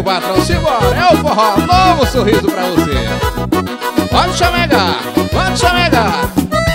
meu patrão, simbora, é o forró, novo sorriso pra você. Pode chamegar, pode chamegar.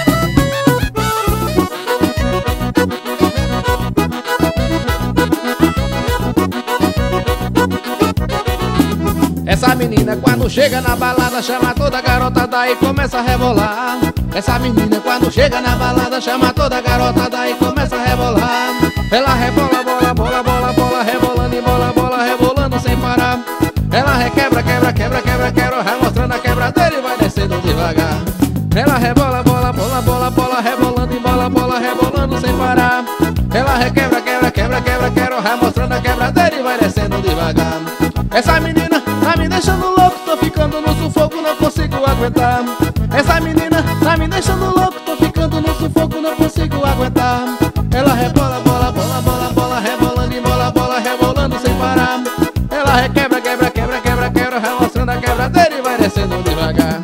Essa menina quando chega na balada chama toda garotada e começa a rebolar. Essa menina quando chega na balada chama toda garotada e começa a rebolar. Ela rebola, bola, bola, bola, bola, rebolando e bola, bola, rebolando sem parar. Ela requebra, quebra, quebra, quebra, quebra, vai mostrando a quebradeira e vai descendo devagar. Ela rebola, bola, bola, bola, bola, rebolando e bola, bola, rebolando sem parar. Ela requebra, quebra, quebra, quebra, quebra, vai mostrando a quebradeira e vai descendo devagar. Essa menina tá me deixando louco, tô ficando no sufoco, não consigo aguentar. Essa menina tá me deixando louco, tô ficando no sufoco, não consigo aguentar. Ela rebola, bola, bola, bola, bola, rebolando e bola, bola, rebolando sem parar. Ela requebra, quebra, quebra, quebra, quebra, vai mostrando a quebradeira e vai descendo devagar.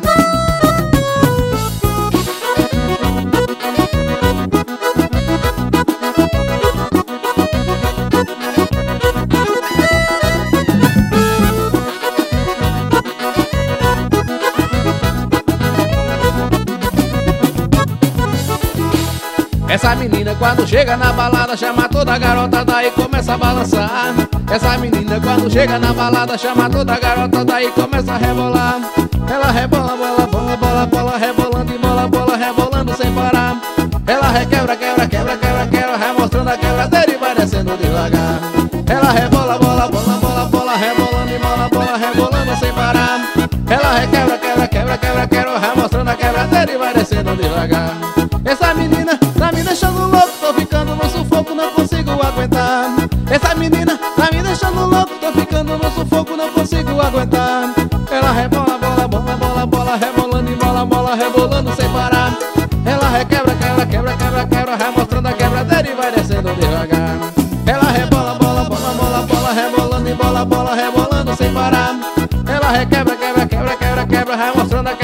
Essa menina quando chega na balada chama toda garotada e começa a balançar. Essa menina quando chega na balada chama toda garotada e começa a rebolar. Ela rebola, bola, bola, bola, bola, rebolando e bola, bola, rebolando sem parar. Ela requebra, quebra, quebra, quebra, quebra, vai mostrando a quebradeira e vai descendo devagar. Ela rebola, bola, bola, bola, bola, rebolando e bola, bola, rebolando sem parar. Ela requebra, quebra, quebra, quebra, quebra, vai mostrando a quebradeira e vai descendo devagar. Essa menina tá me deixando louco, tô ficando no sufoco, não consigo aguentar. Essa menina tá me deixando louco, tô ficando no sufoco, não consigo aguentar. Ela rebola, bola, bola, bola, bola, rebolando e bola, bola, rebolando sem parar. Ela requebra, quebra, quebra, quebra, quebra, vai mostrando a quebradeira e vai descendo devagar. Ela rebola, bola, bola, bola, bola, rebolando e bola, bola, rebolando sem parar. Ela requebra, quebra, quebra, quebra, quebra, vai mostrando a quebradeira